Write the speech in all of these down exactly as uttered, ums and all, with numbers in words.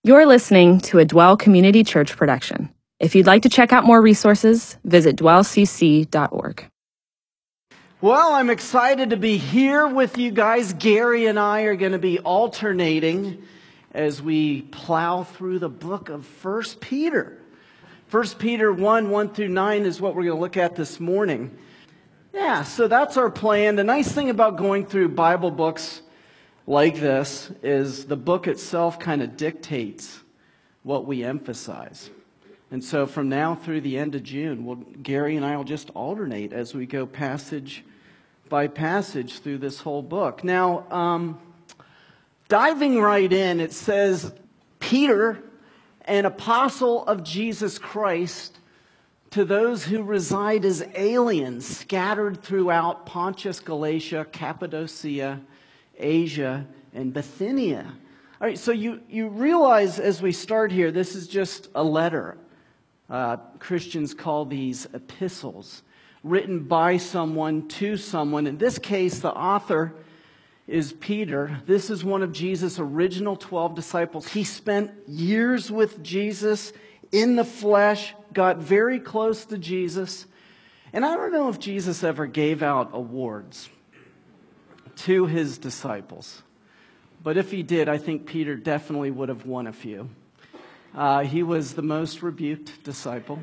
You're listening to a Dwell Community Church production. If you'd like to check out more resources, visit dwell c c dot org. Well, I'm excited to be here with you guys. Gary and I are going to be alternating as we plow through the book of First Peter. First Peter one, one through nine is what we're going to look at this morning. Yeah, so that's our plan. The nice thing about going through Bible books like this is the book itself kind of dictates what we emphasize. And so from now through the end of June, we'll, Gary and I will just alternate as we go passage by passage through this whole book. Now, um, diving right in, it says, Peter, an apostle of Jesus Christ, to those who reside as aliens scattered throughout Pontus, Galatia, Cappadocia, Asia, and Bithynia. All right, so you, you realize as we start here, this is just a letter. Uh, Christians call these epistles, written by someone to someone. In this case, the author is Peter. This is one of Jesus' original twelve disciples. He spent years with Jesus in the flesh, got very close to Jesus. And I don't know if Jesus ever gave out awards to his disciples. But if he did, I think Peter definitely would have won a few. Uh, he was the most rebuked disciple.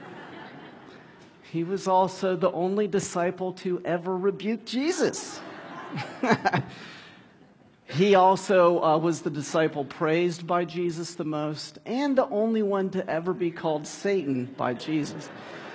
He was also the only disciple to ever rebuke Jesus. He also uh, was the disciple praised by Jesus the most, and the only one to ever be called Satan by Jesus.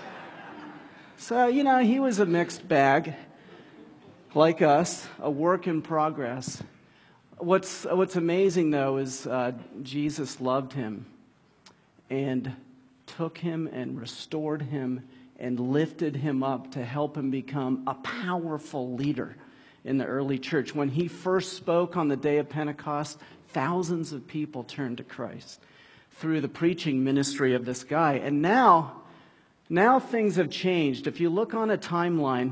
So, you know, he was a mixed bag. Like us, a work in progress. What's what's amazing, though, is uh, Jesus loved him and took him and restored him and lifted him up to help him become a powerful leader in the early church. When he first spoke on the day of Pentecost, thousands of people turned to Christ through the preaching ministry of this guy. And now, now things have changed. If you look on a timeline,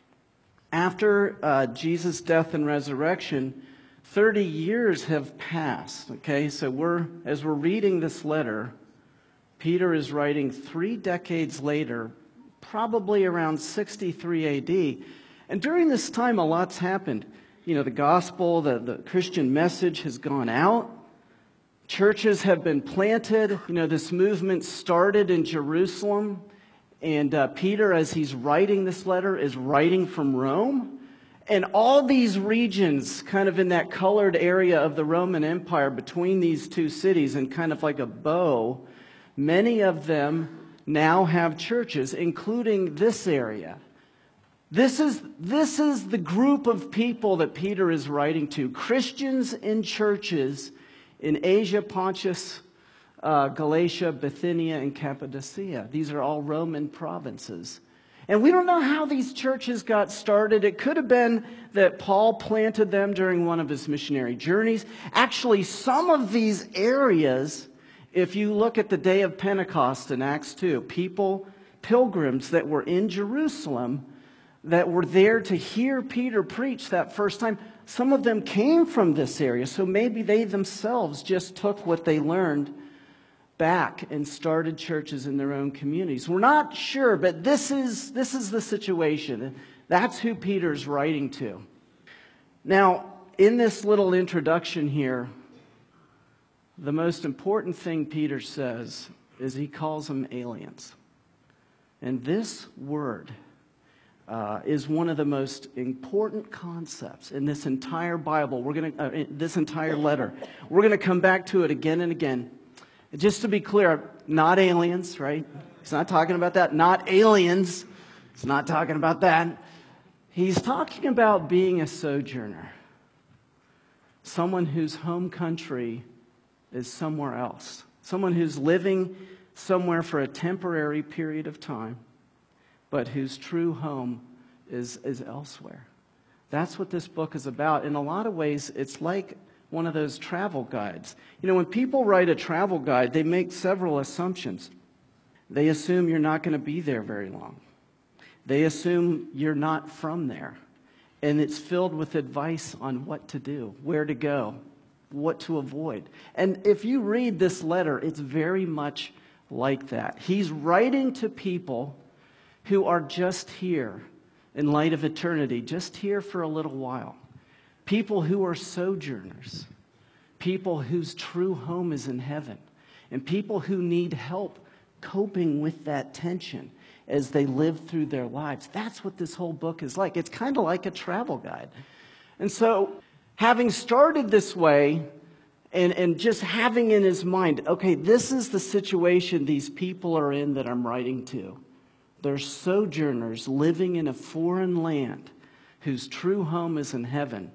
after uh, Jesus' death and resurrection, thirty years have passed. Okay, so we're as we're reading this letter, Peter is writing three decades later, probably around sixty-three A D. And during this time, a lot's happened. You know, the gospel, the, the Christian message has gone out. Churches have been planted. You know, this movement started in Jerusalem. And uh, Peter, as he's writing this letter, is writing from Rome. And all these regions, kind of in that colored area of the Roman Empire between these two cities, and kind of like a bow, many of them now have churches, including this area. This is, this is the group of people that Peter is writing to. Christians in churches in Asia, Pontus, Uh, Galatia, Bithynia, and Cappadocia. These are all Roman provinces. And we don't know how these churches got started. It could have been that Paul planted them during one of his missionary journeys. Actually, some of these areas, if you look at the day of Pentecost in Acts two, people, pilgrims that were in Jerusalem, that were there to hear Peter preach that first time, some of them came from this area. So maybe they themselves just took what they learned back and started churches in their own communities. We're not sure, but this is this is the situation. That's who Peter's writing to. Now, in this little introduction here, the most important thing Peter says is he calls them aliens. And this word uh, is one of the most important concepts in this entire Bible. We're going to uh, this entire letter. We're going to come back to it again and again. Just to be clear, not aliens, right? He's not talking about that. Not aliens. He's not talking about that. He's talking about being a sojourner. Someone whose home country is somewhere else. Someone who's living somewhere for a temporary period of time, but whose true home is, is elsewhere. That's what this book is about. In a lot of ways, it's like one of those travel guides. You know, when people write a travel guide, they make several assumptions. They assume you're not going to be there very long. They assume you're not from there. And it's filled with advice on what to do, where to go, what to avoid. And if you read this letter, it's very much like that. He's writing to people who are just here in light of eternity, just here for a little while. People who are sojourners, people whose true home is in heaven, and people who need help coping with that tension as they live through their lives. That's what this whole book is like. It's kind of like a travel guide. And so, having started this way, and, and just having in his mind, okay, this is the situation these people are in that I'm writing to. They're sojourners living in a foreign land whose true home is in heaven.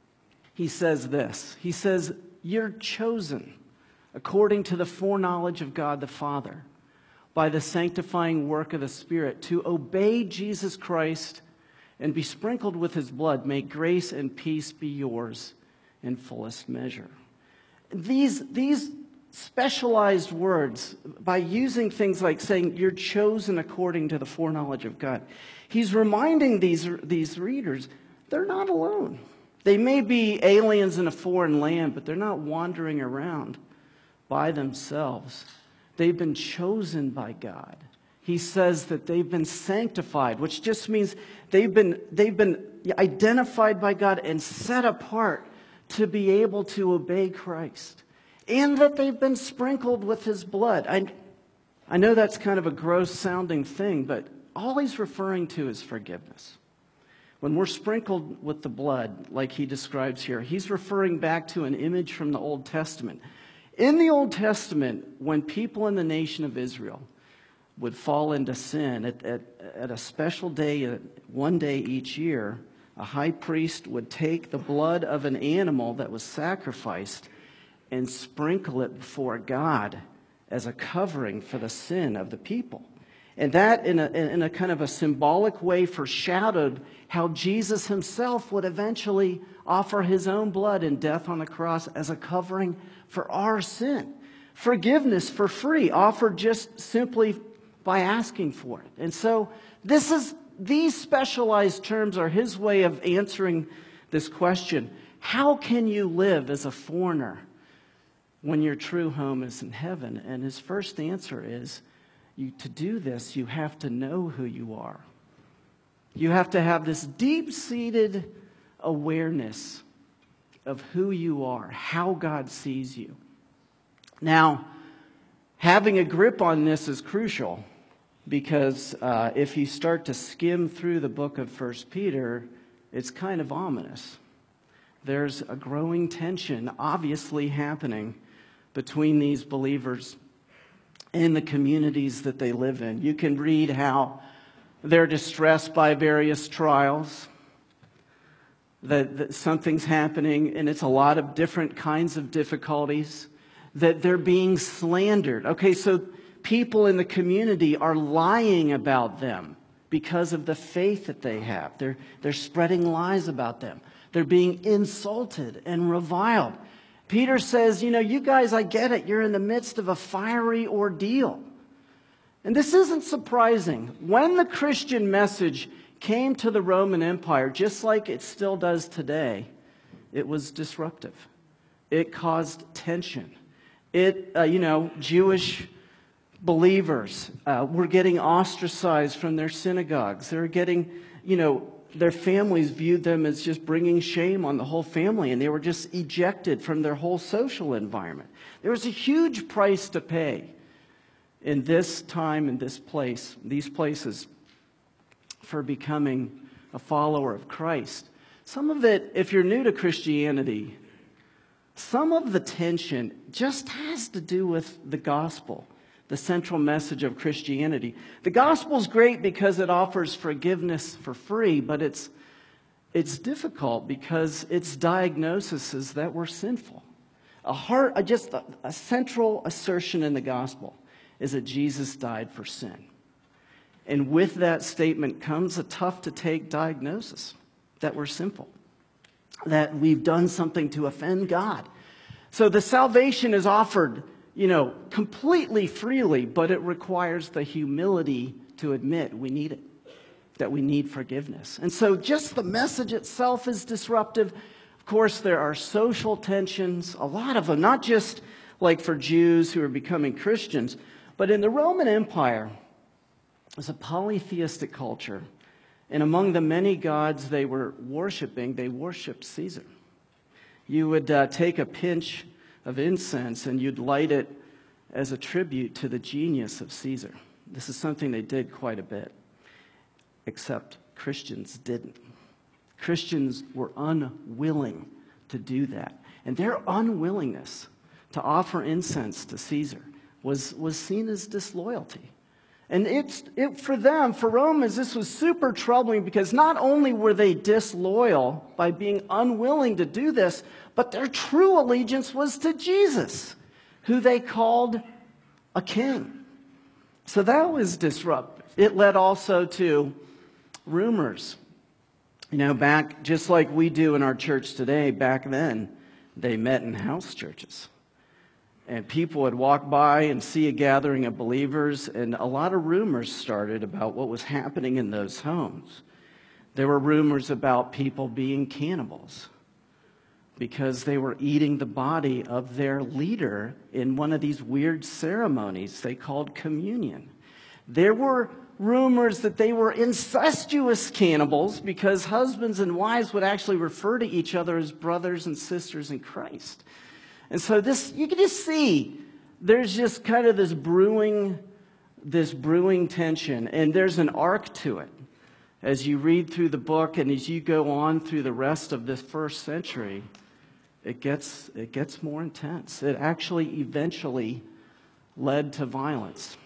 He says this. He says, you're chosen according to the foreknowledge of God the Father, by the sanctifying work of the Spirit, to obey Jesus Christ and be sprinkled with his blood. May grace and peace be yours in fullest measure. These, these specialized words, by using things like saying you're chosen according to the foreknowledge of God, he's reminding these, these readers they're not alone. They may be aliens in a foreign land, but they're not wandering around by themselves. They've been chosen by God. He says that they've been sanctified, which just means they've been, they've been identified by God and set apart to be able to obey Christ. And that they've been sprinkled with his blood. I, I know that's kind of a gross sounding thing, but all he's referring to is forgiveness. When we're sprinkled with the blood, like he describes here, he's referring back to an image from the Old Testament. In the Old Testament, when people in the nation of Israel would fall into sin, at, at, at a special day, one day each year, a high priest would take the blood of an animal that was sacrificed and sprinkle it before God as a covering for the sin of the people. And that, in a, in a kind of a symbolic way, foreshadowed how Jesus himself would eventually offer his own blood in death on the cross as a covering for our sin. Forgiveness for free, offered just simply by asking for it. And so this is these specialized terms are his way of answering this question. How can you live as a foreigner when your true home is in heaven? And his first answer is, you, to do this, you have to know who you are. You have to have this deep-seated awareness of who you are, how God sees you. Now, having a grip on this is crucial, because uh, if you start to skim through the book of First Peter, it's kind of ominous. There's a growing tension obviously happening between these believers in the communities that they live in. You can read how they're distressed by various trials, that, that something's happening, and it's a lot of different kinds of difficulties, that they're being slandered. Okay, so people in the community are lying about them because of the faith that they have. They're, they're spreading lies about them. They're being insulted and reviled. Peter says, you know, you guys, I get it. You're in the midst of a fiery ordeal. And this isn't surprising. When the Christian message came to the Roman Empire, just like it still does today, it was disruptive. It caused tension. It, uh, you know, Jewish believers uh, were getting ostracized from their synagogues. They were getting, you know, their families viewed them as just bringing shame on the whole family, and they were just ejected from their whole social environment. There was a huge price to pay in this time, in this place, these places, for becoming a follower of Christ. Some of it, if you're new to Christianity, some of the tension just has to do with the gospel, the central message of Christianity. The gospel's great because it offers forgiveness for free, but it's it's difficult because its diagnosis is that we're sinful. A heart, just a, a central assertion in the gospel is that Jesus died for sin. And with that statement comes a tough-to-take diagnosis that we're sinful, that we've done something to offend God. So the salvation is offered, you know, completely freely, but it requires the humility to admit we need it, that we need forgiveness. And so just the message itself is disruptive. Of course, there are social tensions, a lot of them, not just like for Jews who are becoming Christians, but in the Roman Empire, it's a polytheistic culture. And among the many gods they were worshiping, they worshiped Caesar. You would uh, take a pinch of incense and you'd light it as a tribute to the genius of Caesar. This is something they did quite a bit, except Christians didn't. Christians were unwilling to do that. And their unwillingness to offer incense to Caesar was, was seen as disloyalty. And it's, it, for them, for Romans, this was super troubling because not only were they disloyal by being unwilling to do this, but their true allegiance was to Jesus, who they called a king. So that was disruptive. It led also to rumors. You know, back, just like we do in our church today, back then, they met in house churches. And people would walk by and see a gathering of believers, and a lot of rumors started about what was happening in those homes. There were rumors about people being cannibals because they were eating the body of their leader in one of these weird ceremonies they called communion. There were rumors that they were incestuous cannibals because husbands and wives would actually refer to each other as brothers and sisters in Christ. And so this, you can just see, there's just kind of this brewing, this brewing tension, and there's an arc to it. As you read through the book and as you go on through the rest of this first century, it gets, it gets more intense. It actually eventually led to violence.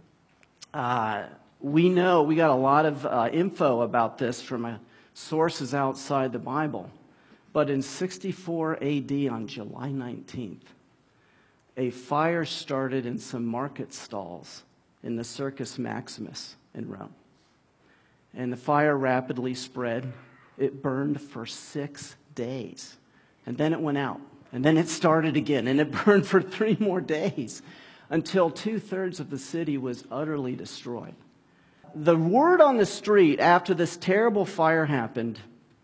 Uh, we know, we got a lot of uh, info about this from uh, sources outside the Bible. But in sixty-four A D, on July nineteenth, a fire started in some market stalls in the Circus Maximus in Rome. And the fire rapidly spread. It burned for six days. And then it went out. And then it started again. And it burned for three more days until two-thirds of the city was utterly destroyed. The word on the street after this terrible fire happened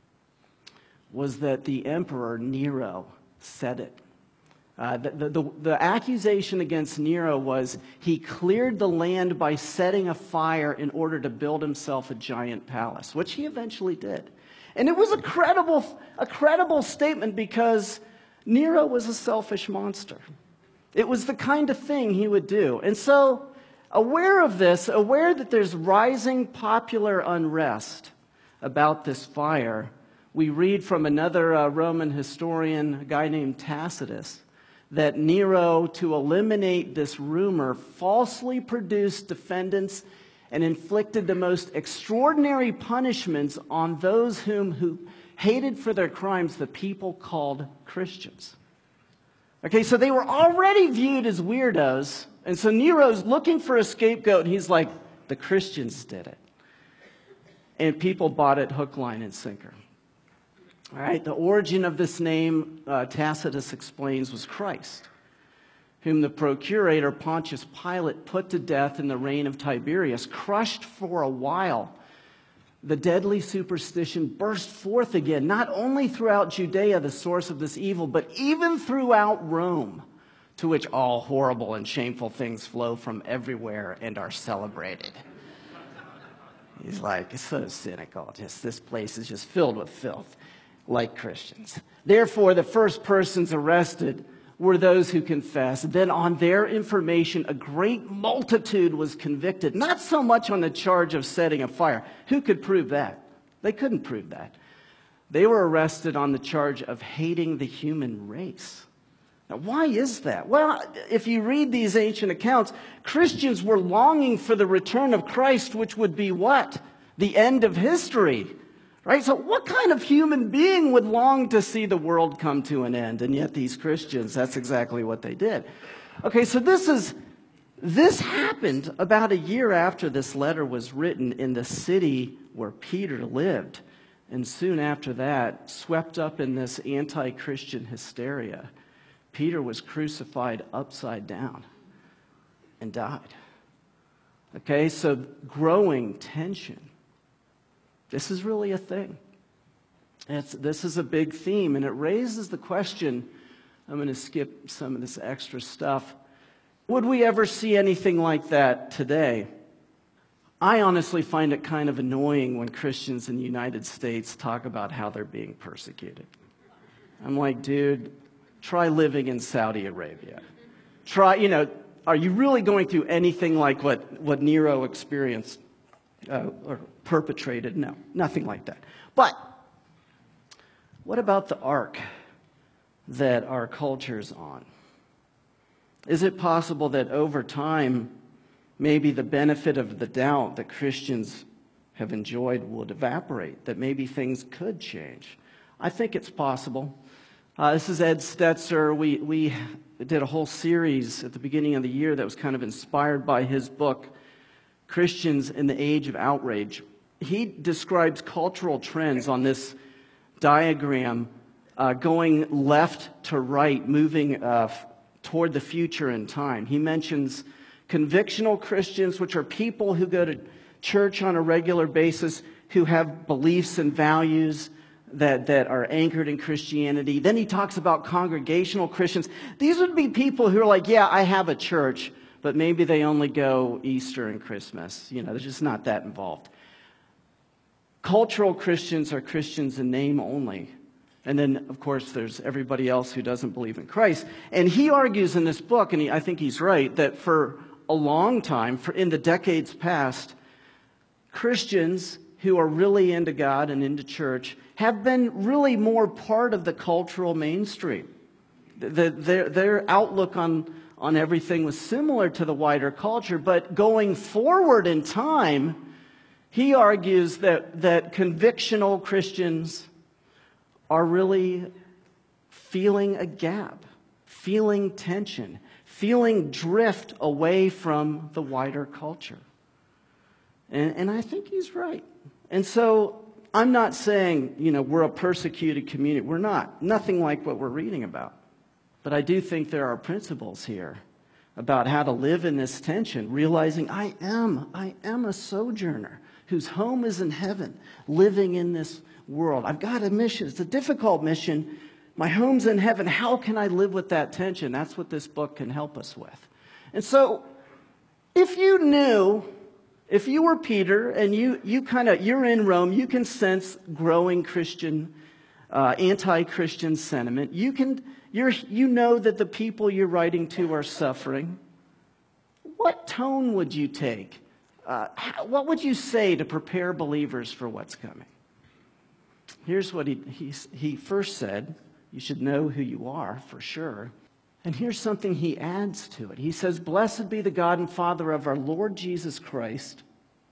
was that the emperor Nero said it. Uh, the, the, the, the accusation against Nero was he cleared the land by setting a fire in order to build himself a giant palace, which he eventually did. And it was a credible, a credible statement because Nero was a selfish monster. It was the kind of thing he would do. And so, aware of this, aware that there's rising popular unrest about this fire, we read from another uh, Roman historian, a guy named Tacitus, that Nero, to eliminate this rumor, falsely produced defendants and inflicted the most extraordinary punishments on those whom who hated for their crimes the people called Christians. Okay, so they were already viewed as weirdos, and so Nero's looking for a scapegoat, and he's like, the Christians did it. And people bought it hook, line, and sinker. All right, the origin of this name, uh, Tacitus explains, was Christ, whom the procurator Pontius Pilate put to death in the reign of Tiberius. Crushed for a while, the deadly superstition burst forth again, not only throughout Judea, the source of this evil, but even throughout Rome, to which all horrible and shameful things flow from everywhere and are celebrated. He's like, it's so cynical. Just this place is just filled with filth, like Christians. Therefore, the first persons arrested were those who confessed. Then on their information, a great multitude was convicted, not so much on the charge of setting a fire. Who could prove that? They couldn't prove that. They were arrested on the charge of hating the human race. Now, why is that? Well, if you read these ancient accounts, Christians were longing for the return of Christ, which would be what? The end of history. Right? So what kind of human being would long to see the world come to an end? And yet these Christians, that's exactly what they did. Okay, so this is this happened about a year after this letter was written in the city where Peter lived. And soon after that, swept up in this anti-Christian hysteria, Peter was crucified upside down and died. Okay, so growing tension. This is really a thing. It's, this is a big theme, and it raises the question, I'm going to skip some of this extra stuff. Would we ever see anything like that today? I honestly find it kind of annoying when Christians in the United States talk about how they're being persecuted. I'm like, dude, try living in Saudi Arabia. Try, you know, are you really going through anything like what, what Nero experienced uh, or perpetrated? No, nothing like that. But what about the arc that our culture's on? Is it possible that over time, maybe the benefit of the doubt that Christians have enjoyed would evaporate, that maybe things could change? I think it's possible. Uh, this is Ed Stetzer. We, we did a whole series at the beginning of the year that was kind of inspired by his book, Christians in the Age of Outrage. He describes cultural trends on this diagram uh, going left to right, moving uh, f- toward the future in time. He mentions convictional Christians, which are people who go to church on a regular basis, who have beliefs and values that, that are anchored in Christianity. Then he talks about congregational Christians. These would be people who are like, yeah, I have a church, but maybe they only go Easter and Christmas. You know, they're just not that involved. Cultural Christians are Christians in name only. And then, of course, there's everybody else who doesn't believe in Christ. And he argues in this book, and he, I think he's right, that for a long time, for in the decades past, Christians who are really into God and into church have been really more part of the cultural mainstream. The, their, their outlook on, on everything was similar to the wider culture, but going forward in time, he argues that, that convictional Christians are really feeling a gap, feeling tension, feeling drift away from the wider culture. And, and I think he's right. And so I'm not saying, you know, we're a persecuted community. We're not. Nothing like what we're reading about. But I do think there are principles here about how to live in this tension, realizing I am, I am a sojourner whose home is in heaven, living in this world. I've got a mission. It's a difficult mission. My home's in heaven. How can I live with that tension? That's what this book can help us with. And so, if you knew, if you were Peter and you, you kind of, you're in Rome, you can sense growing Christian, uh, anti-Christian sentiment. You can, you're, you know that the people you're writing to are suffering. What tone would you take? Uh, how, what would you say to prepare believers for what's coming? Here's what he, he, he first said. You should know who you are, for sure. And here's something he adds to it. He says, "Blessed be the God and Father of our Lord Jesus Christ,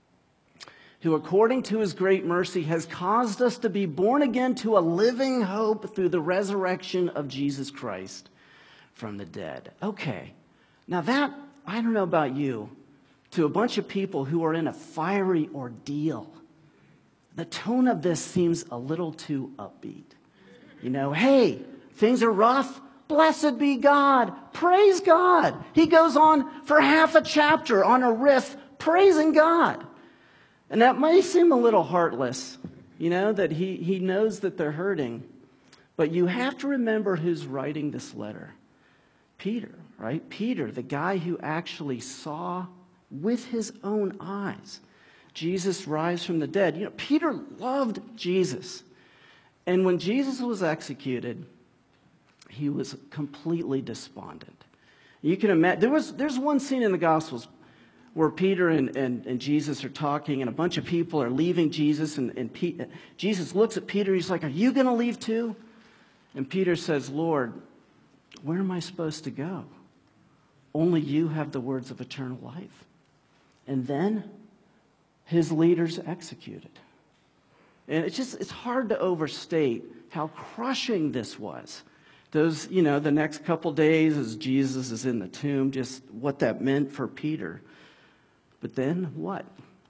who according to his great mercy has caused us to be born again to a living hope through the resurrection of Jesus Christ from the dead." Okay, now that, I don't know about you, to a bunch of people who are in a fiery ordeal, the tone of this seems a little too upbeat. You know, hey, things are rough. Blessed be God. Praise God. He goes on for half a chapter on a riff praising God. And that may seem a little heartless, you know, that he, he knows that they're hurting. But you have to remember who's writing this letter. Peter, right? Peter, the guy who actually saw with his own eyes Jesus rise from the dead. You know, Peter loved Jesus. And when Jesus was executed, he was completely despondent. You can imagine, there was, there's one scene in the Gospels where Peter and, and, and Jesus are talking, and a bunch of people are leaving Jesus, and, and Pe- Jesus looks at Peter, he's like, "Are you going to leave too?" And Peter says, "Lord, where am I supposed to go? Only you have the words of eternal life." And then his leaders executed. And it's just, it's hard to overstate how crushing this was. Those, you know, the next couple days as Jesus is in the tomb, just what that meant for Peter. But then what?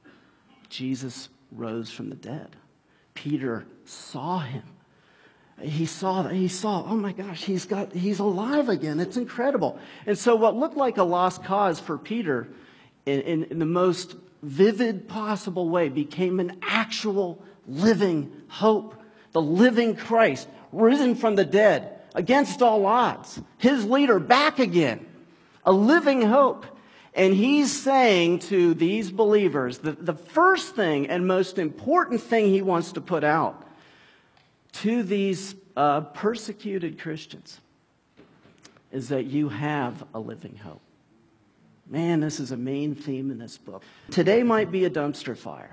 Jesus rose from the dead. Peter saw him. He saw that. He saw, oh my gosh, he's got, he's alive again. It's incredible. And so what looked like a lost cause for Peter in, in, in the most vivid possible way became an actual living hope the living Christ, risen from the dead, against all odds. His leader back again, a living hope. And he's saying to these believers that the first thing and most important thing he wants to put out to these uh, persecuted Christians is that you have a living hope. Man, this is a main theme in this book. Today might be a dumpster fire,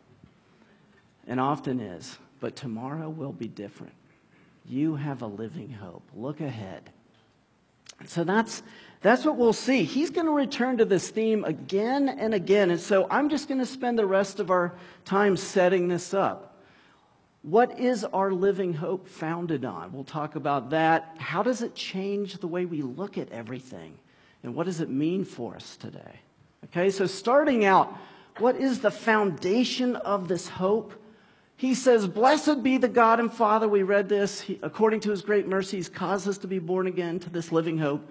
and often is, but tomorrow will be different. You have a living hope. Look ahead. So that's that's what we'll see. He's going to return to this theme again and again, and so I'm just going to spend the rest of our time setting this up. What is our living hope founded on? We'll talk about that. How does it change the way we look at everything? And what does it mean for us today? Okay, so starting out, what is the foundation of this hope? He says, "Blessed be the God and Father," we read this, he, according to his great mercy, he's caused us to be born again to this living hope,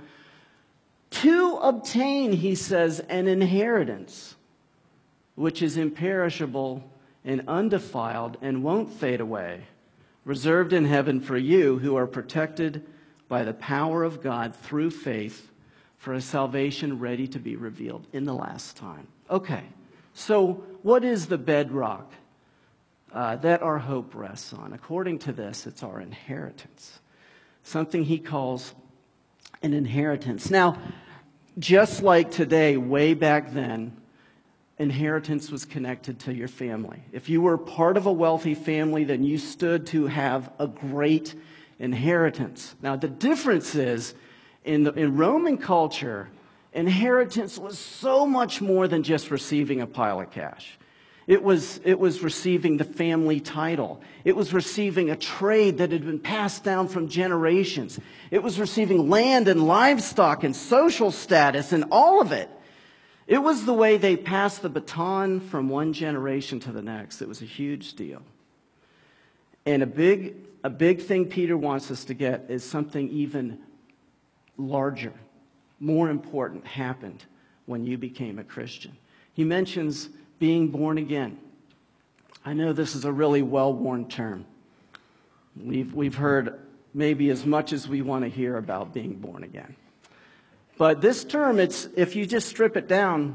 to obtain, he says, an inheritance, which is imperishable and undefiled and won't fade away, reserved in heaven for you who are protected by the power of God through faith, for a salvation ready to be revealed in the last time. Okay, so what is the bedrock uh, that our hope rests on? According to this, it's our inheritance. Something he calls an inheritance. Now, just like today, way back then, inheritance was connected to your family. If you were part of a wealthy family, then you stood to have a great inheritance. Now, the difference is, In, the, in Roman culture, inheritance was so much more than just receiving a pile of cash. It was, it was receiving the family title. It was receiving a trade that had been passed down from generations. It was receiving land and livestock and social status and all of it. It was the way they passed the baton from one generation to the next. It was a huge deal. And a big, a big thing Peter wants us to get is something even larger, more important happened when you became a Christian. He mentions being born again. I know this is a really well-worn term. We've, we've heard maybe as much as we want to hear about being born again. But this term, it's if you just strip it down,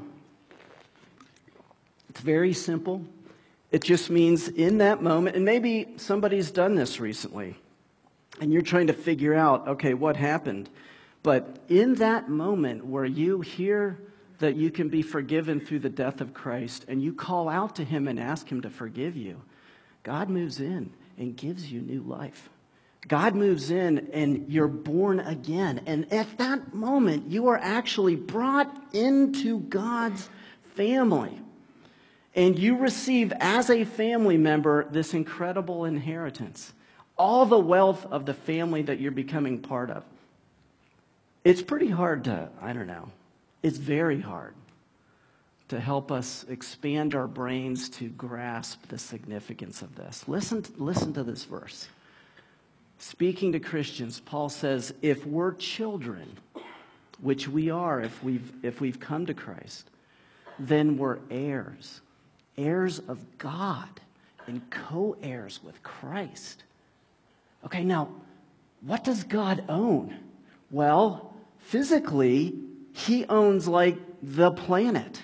it's very simple. It just means in that moment, and maybe somebody's done this recently, and you're trying to figure out, okay, what happened? But in that moment where you hear that you can be forgiven through the death of Christ and you call out to him and ask him to forgive you, God moves in and gives you new life. God moves in and you're born again. And at that moment, you are actually brought into God's family. And you receive as a family member this incredible inheritance. All the wealth of the family that you're becoming part of. It's pretty hard to, I don't know, it's very hard to help us expand our brains to grasp the significance of this. Listen, listen to this verse. Speaking to Christians, Paul says, if we're children, which we are if we've, if we've come to Christ, then we're heirs, heirs of God and co-heirs with Christ. Okay, now, what does God own? Well, physically, he owns like the planet,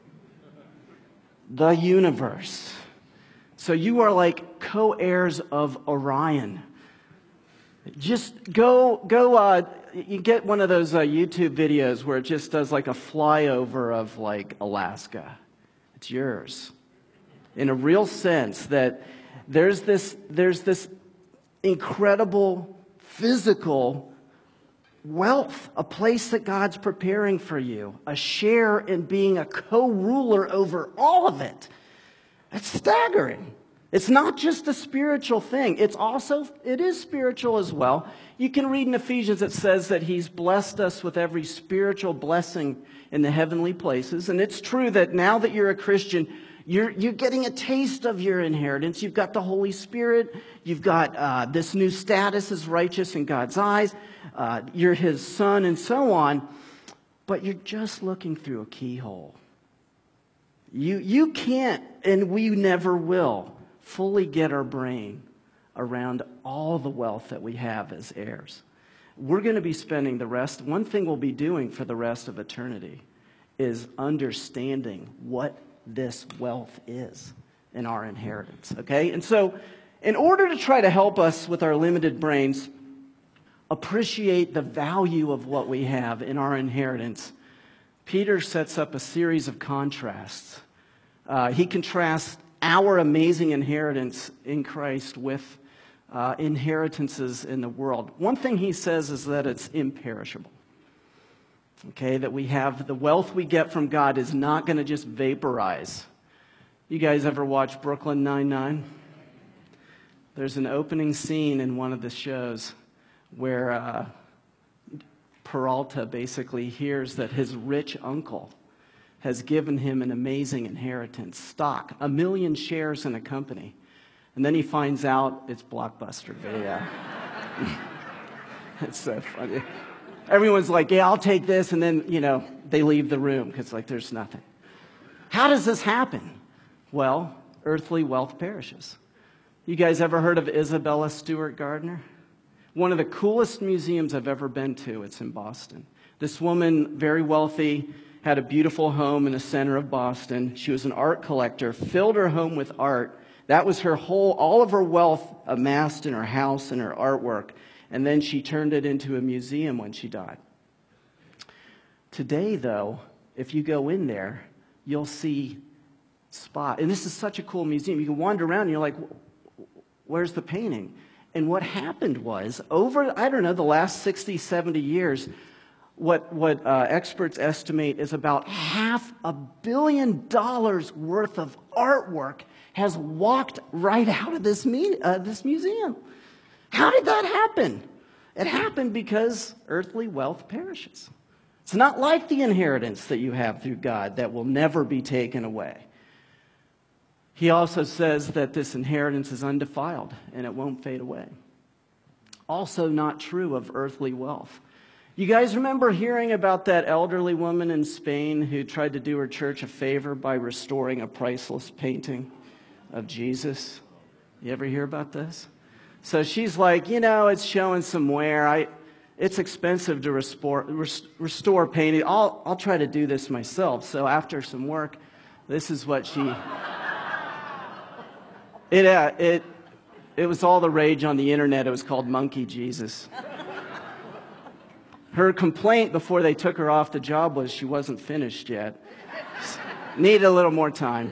the universe. So you are like co-heirs of Orion. Just go, go. Uh, you get one of those uh, YouTube videos where it just does like a flyover of like Alaska. It's yours, in a real sense. That there's this, there's this incredible physical wealth, a place that God's preparing for you, a share in being a co-ruler over all of it. That's staggering. It's not just a spiritual thing. It's also, it is spiritual as well. You can read in Ephesians, it says that he's blessed us with every spiritual blessing in the heavenly places. And it's true that now that you're a Christian, you're, you're getting a taste of your inheritance. You've got the Holy Spirit. You've got uh, this new status as righteous in God's eyes. Uh, you're his son and so on. But you're just looking through a keyhole. You, you can't, and we never will, fully get our brain around all the wealth that we have as heirs. We're going to be spending the rest, one thing we'll be doing for the rest of eternity is understanding what this wealth is in our inheritance, okay? And so in order to try to help us with our limited brains appreciate the value of what we have in our inheritance, Peter sets up a series of contrasts. Uh, he contrasts our amazing inheritance in Christ with uh, inheritances in the world. One thing he says is that it's imperishable. Okay, that we have the wealth we get from God is not going to just vaporize. You guys ever watch Brooklyn Nine-Nine? There's an opening scene in one of the shows where uh, Peralta basically hears that his rich uncle has given him an amazing inheritance, stock, a million shares in a company. And then he finds out it's Blockbuster Video. It's so funny. Everyone's like, yeah, I'll take this. And then, you know, they leave the room because, like, there's nothing. How does this happen? Well, earthly wealth perishes. You guys ever heard of Isabella Stewart Gardner? One of the coolest museums I've ever been to. It's in Boston. This woman, very wealthy, had a beautiful home in the center of Boston. She was an art collector, filled her home with art. That was her whole, all of her wealth amassed in her house and her artwork. And then she turned it into a museum when she died. Today, though, if you go in there, you'll see spot. And this is such a cool museum. You can wander around and you're like, where's the painting? And what happened was, over, I don't know, the last sixty, seventy years, what, what uh, experts estimate is about half a billion dollars worth of artwork has walked right out of this, me- uh, this museum. How did that happen? It happened because earthly wealth perishes. It's not like the inheritance that you have through God that will never be taken away. He also says that this inheritance is undefiled and it won't fade away. Also not true of earthly wealth. You guys remember hearing about that elderly woman in Spain who tried to do her church a favor by restoring a priceless painting of Jesus? You ever hear about this? So she's like, you know, it's showing some wear. I, it's expensive to restore, restore painting. I'll, I'll try to do this myself. So after some work, this is what she... It, uh, it, it was all the rage on the internet. It was called Monkey Jesus. Her complaint before they took her off the job was she wasn't finished yet. Needed a little more time.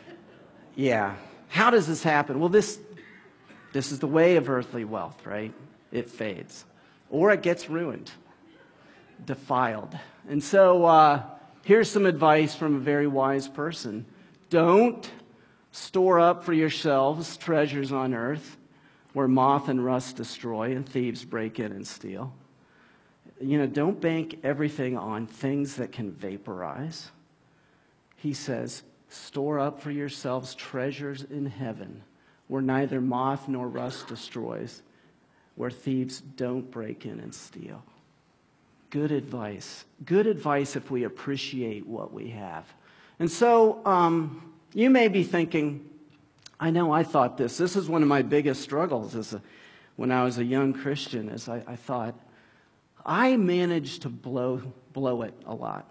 Yeah. How does this happen? Well, this... This is the way of earthly wealth, right? It fades. Or it gets ruined, defiled. And so uh, here's some advice from a very wise person. Don't store up for yourselves treasures on earth where moth and rust destroy and thieves break in and steal. You know, don't bank everything on things that can vaporize. He says, store up for yourselves treasures in heaven where neither moth nor rust destroys, where thieves don't break in and steal. Good advice. Good advice if we appreciate what we have. And so um, you may be thinking, I know I thought this. This is one of my biggest struggles as a, when I was a young Christian, is I, I thought, I managed to blow, blow it a lot.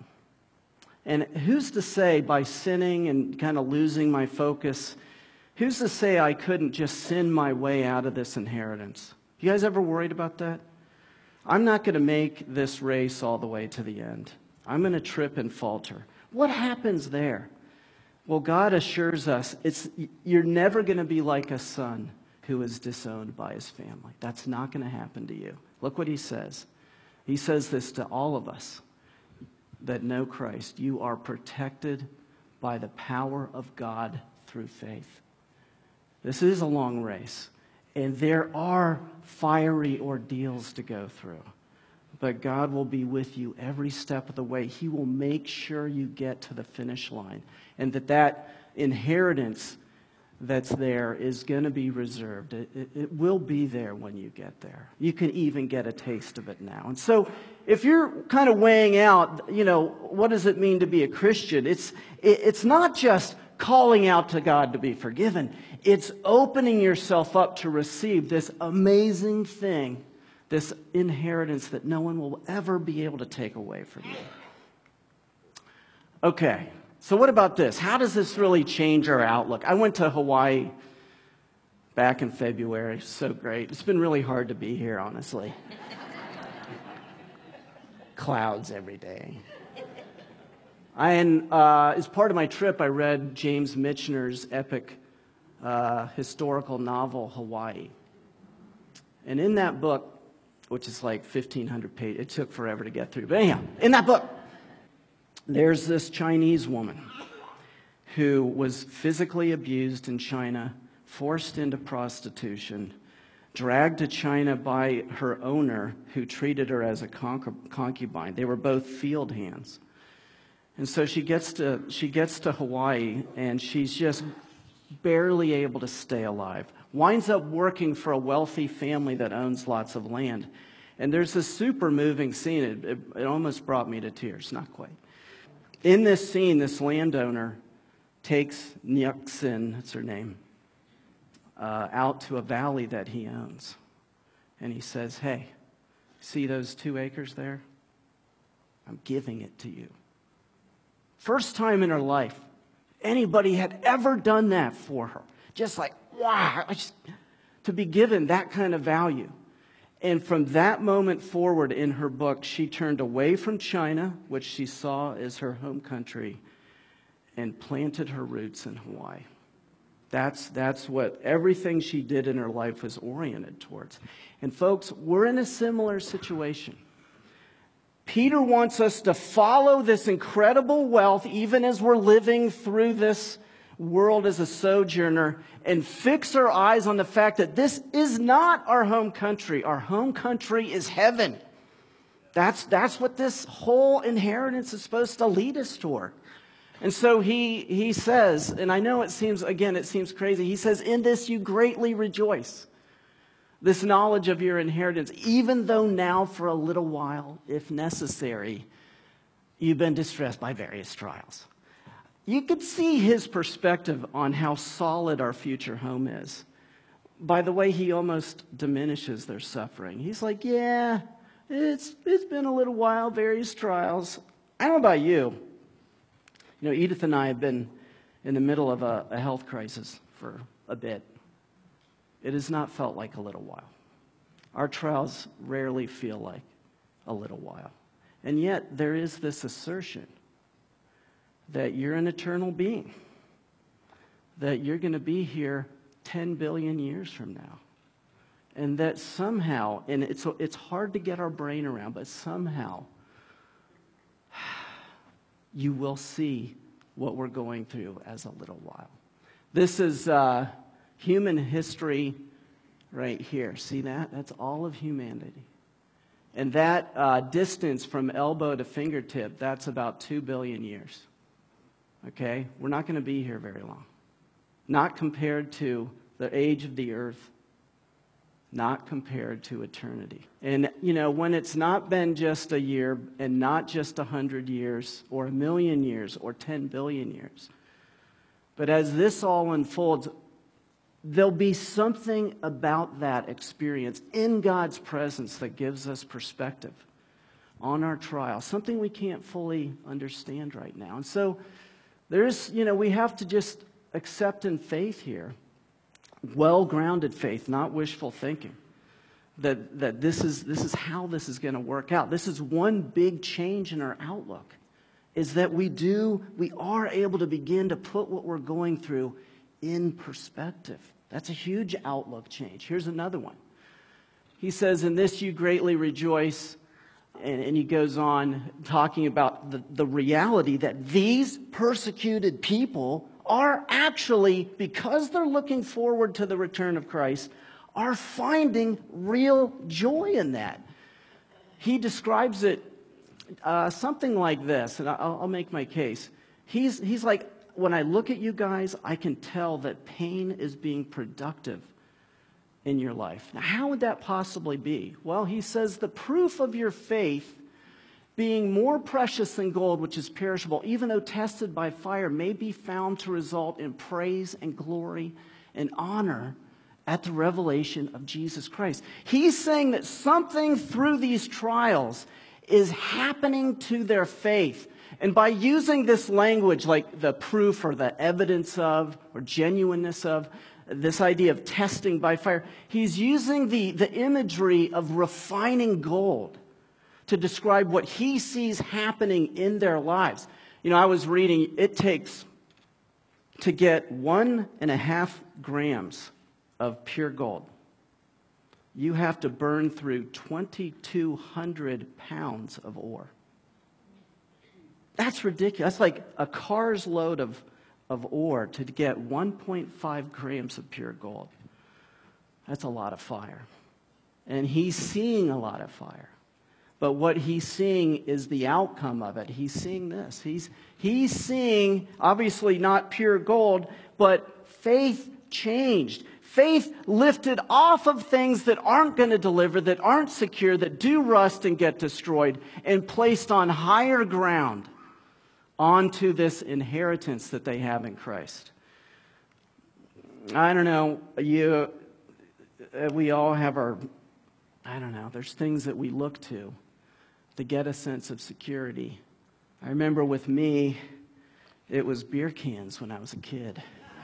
And who's to say by sinning and kind of losing my focus, who's to say I couldn't just sin my way out of this inheritance? You guys ever worried about that? I'm not going to make this race all the way to the end. I'm going to trip and falter. What happens there? Well, God assures us it's you're never going to be like a son who is disowned by his family. That's not going to happen to you. Look what he says. He says this to all of us that know Christ. You are protected by the power of God through faith. This is a long race, and there are fiery ordeals to go through. But God will be with you every step of the way. He will make sure you get to the finish line, and that that inheritance that's there is going to be reserved. It, it, it will be there when you get there. You can even get a taste of it now. And so if you're kind of weighing out, you know, what does it mean to be a Christian? It's, it, it's not just calling out to God to be forgiven. It's opening yourself up to receive this amazing thing, this inheritance that no one will ever be able to take away from you. Okay, so what about this? How does this really change our outlook? I went to Hawaii back in February. So great. It's been really hard to be here, honestly. Clouds every day. And uh, as part of my trip, I read James Michener's epic uh, historical novel, Hawaii. And in that book, which is like fifteen hundred pages, it took forever to get through. But anyhow, in that book, there's this Chinese woman who was physically abused in China, forced into prostitution, dragged to China by her owner, who treated her as a concubine. They were both field hands. And so she gets to she gets to Hawaii, and she's just barely able to stay alive. Winds up working for a wealthy family that owns lots of land. And there's this super moving scene. It, it, it almost brought me to tears, not quite. In this scene, this landowner takes Nyuk-sin, that's her name, uh, out to a valley that he owns. And he says, hey, see those two acres there? I'm giving it to you. First time in her life anybody had ever done that for her. Just like, wow, I just, to be given that kind of value. And from that moment forward in her book, she turned away from China, which she saw as her home country, and planted her roots in Hawaii. That's, that's what everything she did in her life was oriented towards. And folks, we're in a similar situation. Peter wants us to follow this incredible wealth, even as we're living through this world as a sojourner, and fix our eyes on the fact that this is not our home country. Our home country is heaven. That's, that's what this whole inheritance is supposed to lead us toward. And so he, he says, and I know it seems, again, it seems crazy. He says, in this you greatly rejoice. This knowledge of your inheritance, even though now for a little while, if necessary, you've been distressed by various trials. You could see his perspective on how solid our future home is by the way he almost diminishes their suffering. He's like, yeah, it's it's been a little while, various trials. I don't know about you. You know, Edith and I have been in the middle of a, a health crisis for a bit. It has not felt like a little while. Our trials rarely feel like a little while. And yet, there is this assertion that you're an eternal being, that you're going to be here ten billion years from now. And that somehow, and it's, it's hard to get our brain around, but somehow you will see what we're going through as a little while. This is uh, human history right here. See that? That's all of humanity. And that uh, distance from elbow to fingertip, that's about two billion years. Okay? We're not going to be here very long. Not compared to the age of the earth. Not compared to eternity. And, you know, when it's not been just a year and not just a hundred years or a million years or ten billion years, but as this all unfolds, there'll be something about that experience in God's presence that gives us perspective on our trial, something we can't fully understand right now. And so there's, you know, we have to just accept in faith here, well-grounded faith, not wishful thinking, that, that this is, this is how this is going to work out. This is one big change in our outlook, is that we do, we are able to begin to put what we're going through in perspective. That's a huge outlook change. Here's another one. He says, in this you greatly rejoice, and, and he goes on talking about the, the reality that these persecuted people are actually, because they're looking forward to the return of Christ, are finding real joy in that. He describes it uh, something like this, and I'll, I'll make my case. He's, he's like, when I look at you guys, I can tell that pain is being productive in your life. Now, how would that possibly be? Well, he says the proof of your faith being more precious than gold, which is perishable, even though tested by fire, may be found to result in praise and glory and honor at the revelation of Jesus Christ. He's saying that something through these trials is happening to their faith. And by using this language, like the proof or the evidence of or genuineness of, this idea of testing by fire, he's using the, the imagery of refining gold to describe what he sees happening in their lives. You know, I was reading, it takes to get one and a half grams of pure gold, you have to burn through twenty-two hundred pounds of ore. That's ridiculous. That's like a car's load of, of ore to get one point five grams of pure gold. That's a lot of fire. And he's seeing a lot of fire. But what he's seeing is the outcome of it. He's seeing this. He's, he's seeing, obviously not pure gold, but faith changed. Faith lifted off of things that aren't going to deliver, that aren't secure, that do rust and get destroyed, and placed on higher ground onto this inheritance that they have in Christ. I don't know, you, we all have our, I don't know, there's things that we look to to get a sense of security. I remember with me, it was beer cans when I was a kid.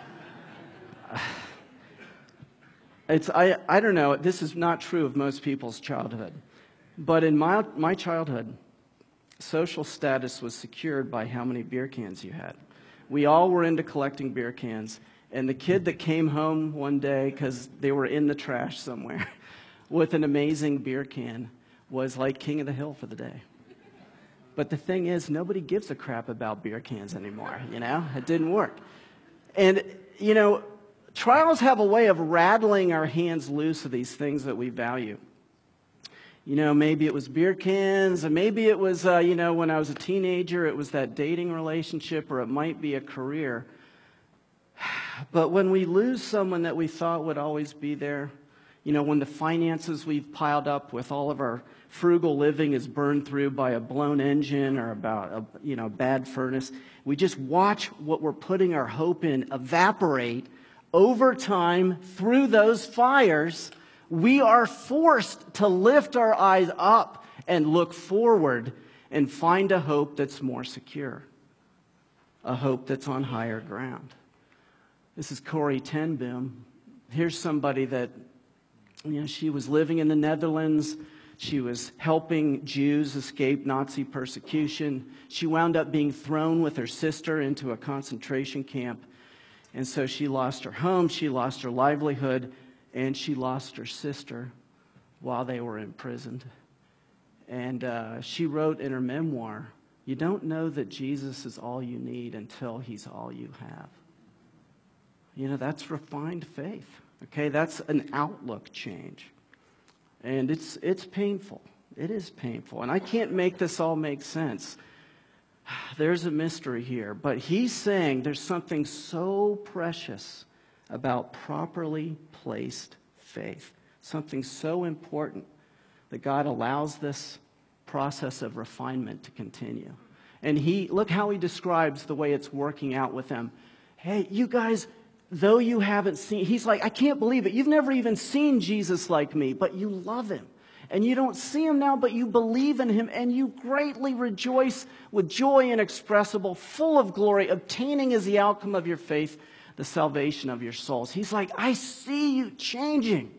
It's, I, I don't know, this is not true of most people's childhood. But in my, my childhood, social status was secured by how many beer cans you had. We all were into collecting beer cans. And the kid that came home one day, because they were in the trash somewhere, with an amazing beer can, was like king of the hill for the day. But the thing is, nobody gives a crap about beer cans anymore, you know? It didn't work. And, you know, trials have a way of rattling our hands loose of these things that we value. You know, maybe it was beer cans, and maybe it was, uh, you know, when I was a teenager, it was that dating relationship, or it might be a career. But when we lose someone that we thought would always be there, you know, when the finances we've piled up with all of our frugal living is burned through by a blown engine or about a, you know, bad furnace, we just watch what we're putting our hope in evaporate over time through those fires. We are forced to lift our eyes up and look forward and find a hope that's more secure, a hope that's on higher ground. This is Corrie ten Boom. Here's somebody that, you know, she was living in the Netherlands. She was helping Jews escape Nazi persecution. She wound up being thrown with her sister into a concentration camp. And so she lost her home, she lost her livelihood, and she lost her sister while they were imprisoned. And uh, she wrote in her memoir, "You don't know that Jesus is all you need until he's all you have." You know, that's refined faith. Okay, that's an outlook change. And it's it's painful. It is painful. And I can't make this all make sense. There's a mystery here. But he's saying there's something so precious about properly placed faith. Something so important that God allows this process of refinement to continue. And he, look how he describes the way it's working out with them. Hey, you guys, though you haven't seen, he's like, I can't believe it. You've never even seen Jesus like me, but you love him. And you don't see him now, but you believe in him, and you greatly rejoice with joy inexpressible, full of glory, obtaining as the outcome of your faith the salvation of your souls. He's like, I see you changing.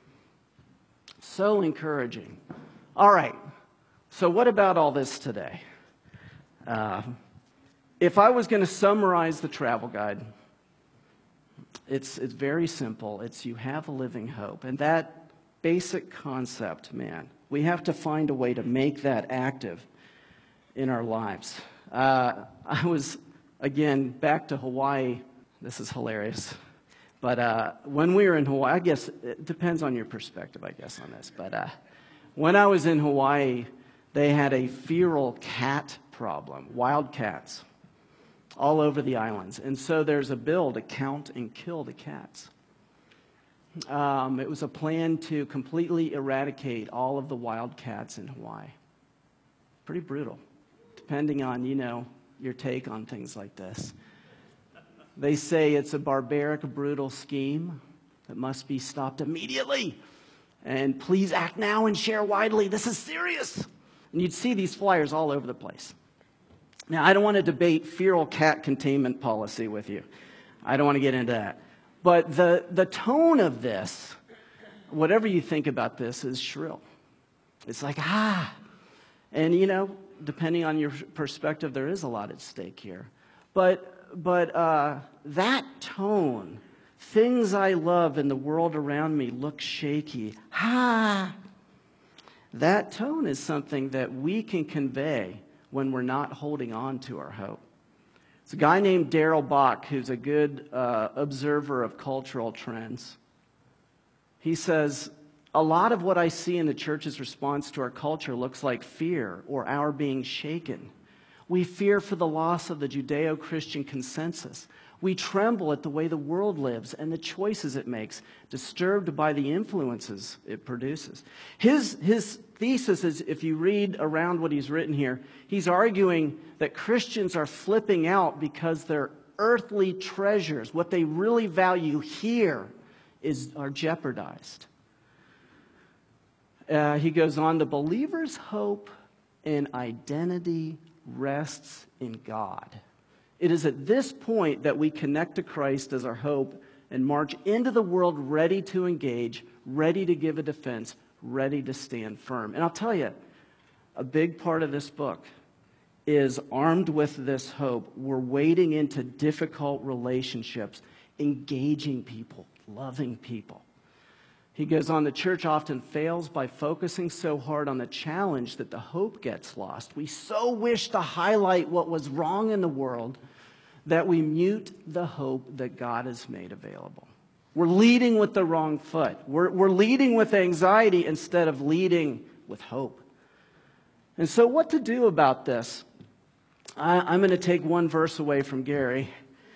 So encouraging. All right, so what about all this today? Uh, if I was going to summarize the travel guide, It's it's very simple. It's you have a living hope. And that basic concept, man, we have to find a way to make that active in our lives. Uh, I was, again, back to Hawaii. This is hilarious. But uh, when we were in Hawaii, I guess it depends on your perspective, I guess, on this. But uh, when I was in Hawaii, they had a feral cat problem, wild cats, all over the islands. And so there's a bill to count and kill the cats. Um, it was a plan to completely eradicate all of the wild cats in Hawaii. Pretty brutal, depending on, you know, your take on things like this. They say it's a barbaric, brutal scheme that must be stopped immediately. And please act now and share widely. This is serious. And you'd see these flyers all over the place. Now, I don't want to debate feral cat containment policy with you. I don't want to get into that. But the, the tone of this, whatever you think about this, is shrill. It's like, ah. And, you know, depending on your perspective, there is a lot at stake here. But But uh, that tone, things I love in the world around me look shaky. Ha! That tone is something that we can convey when we're not holding on to our hope. It's a guy named Darrell Bock who's a good uh, observer of cultural trends. He says, a lot of what I see in the church's response to our culture looks like fear or our being shaken. We fear for the loss of the Judeo-Christian consensus. We tremble at the way the world lives and the choices it makes, disturbed by the influences it produces. His, his thesis is, if you read around what he's written here, he's arguing that Christians are flipping out because their earthly treasures, what they really value here, is, are jeopardized. Uh, he goes on, the believer's hope and identity rests in God. It is at this point that we connect to Christ as our hope and march into the world ready to engage, ready to give a defense, ready to stand firm. And I'll tell you, a big part of this book is armed with this hope. We're wading into difficult relationships, engaging people, loving people. He goes on, the church often fails by focusing so hard on the challenge that the hope gets lost. We so wish to highlight what was wrong in the world that we mute the hope that God has made available. We're leading with the wrong foot. We're, we're leading with anxiety instead of leading with hope. And so what to do about this? I, I'm going to take one verse away from Gary.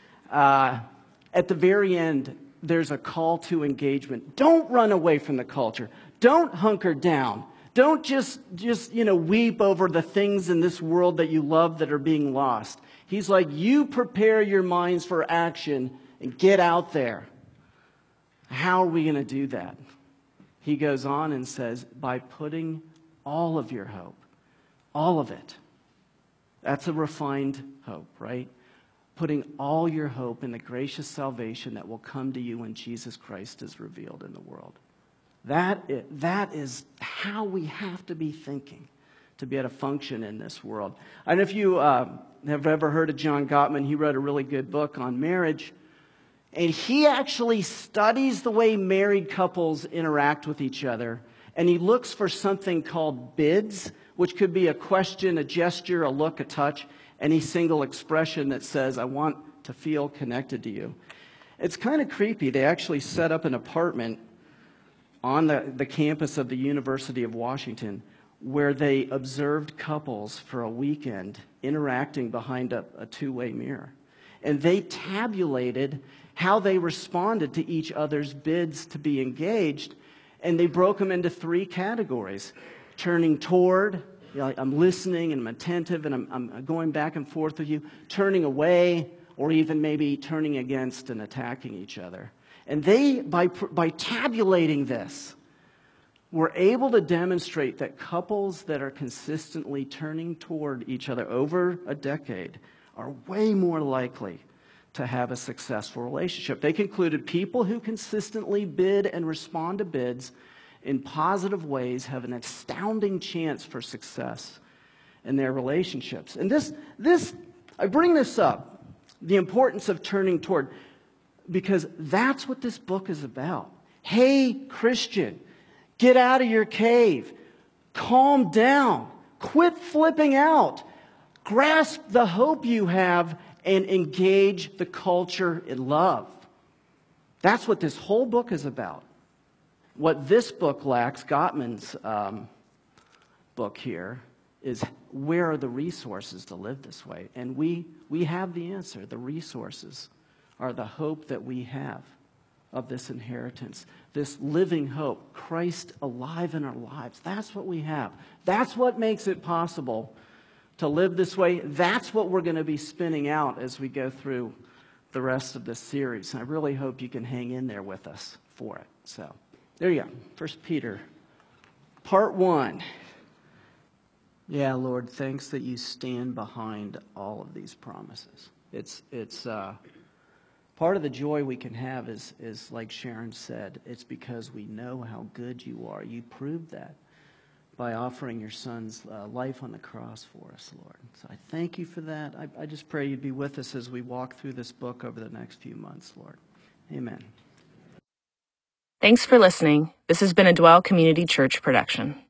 Uh, at the very end, there's a call to engagement. Don't run away from the culture. Don't hunker down. Don't just, just, you know, weep over the things in this world that you love that are being lost. He's like, you prepare your minds for action and get out there. How are we going to do that? He goes on and says, by putting all of your hope, all of it. That's a refined hope, right? Putting all your hope in the gracious salvation that will come to you when Jesus Christ is revealed in the world. That is, that is how we have to be thinking to be able to function in this world. I don't know if you uh, have ever heard of John Gottman. He wrote a really good book on marriage. And he actually studies the way married couples interact with each other. And he looks for something called bids, which could be a question, a gesture, a look, a touch, any single expression that says, I want to feel connected to you. It's kind of creepy. They actually set up an apartment on the, the campus of the University of Washington where they observed couples for a weekend interacting behind a, a two-way mirror. And they tabulated how they responded to each other's bids to be engaged, and they broke them into three categories. Turning toward, you know, I'm listening and I'm attentive and I'm, I'm going back and forth with you. Turning away, or even maybe turning against and attacking each other. And they, by, by tabulating this, were able to demonstrate that couples that are consistently turning toward each other over a decade are way more likely to have a successful relationship. They concluded people who consistently bid and respond to bids in positive ways have an astounding chance for success in their relationships. And this, this, I bring this up, the importance of turning toward, because that's what this book is about. Hey, Christian, get out of your cave. Calm down. Quit flipping out. Grasp the hope you have and engage the culture in love. That's what this whole book is about. What this book lacks, Gottman's um, book here, is where are the resources to live this way? And we, we have the answer. The resources are the hope that we have. of this inheritance, this living hope, Christ alive in our lives. That's what we have. That's what makes it possible to live this way. That's what we're going to be spinning out as we go through the rest of this series. And I really hope you can hang in there with us for it. So there you go. First Peter, part one. Yeah, Lord, thanks that you stand behind all of these promises. It's it's uh, part of the joy we can have is is like Sharon said. It's because we know how good you are. You proved that by offering your son's uh, life on the cross for us, Lord. So I thank you for that. I, I just pray you'd be with us as we walk through this book over the next few months, Lord. Amen. Thanks for listening. This has been a Dwell Community Church production.